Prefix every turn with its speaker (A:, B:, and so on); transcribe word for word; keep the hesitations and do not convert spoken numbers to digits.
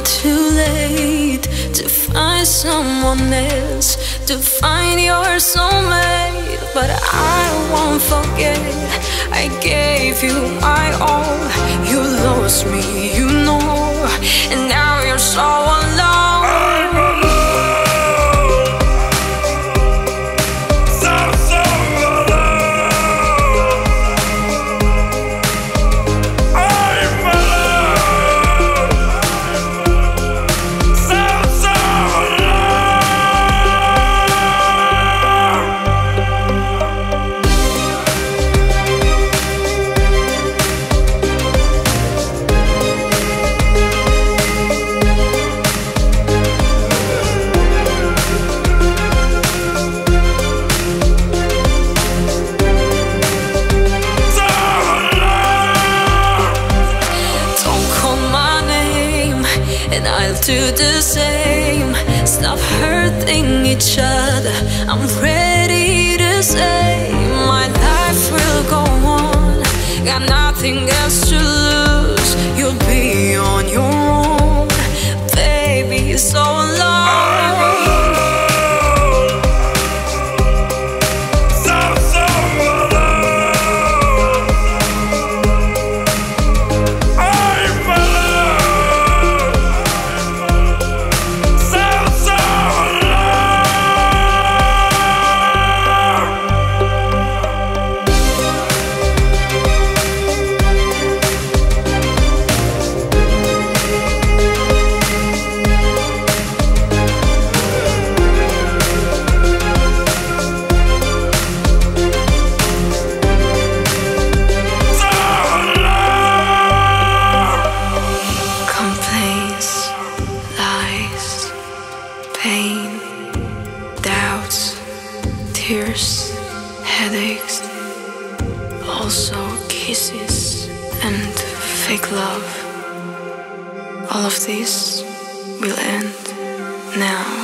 A: too late to find someone else, to find your soulmate. But I won't forget, I gave you my all. You lost me, you know, and now you're so alone. And I'll do the same. Stop hurting each other. I'm ready to say my life will go on. Got nothing else to lose. You'll be on your own, baby, so alone. Pain, doubts, tears, headaches, also kisses and fake love. All of this will end now.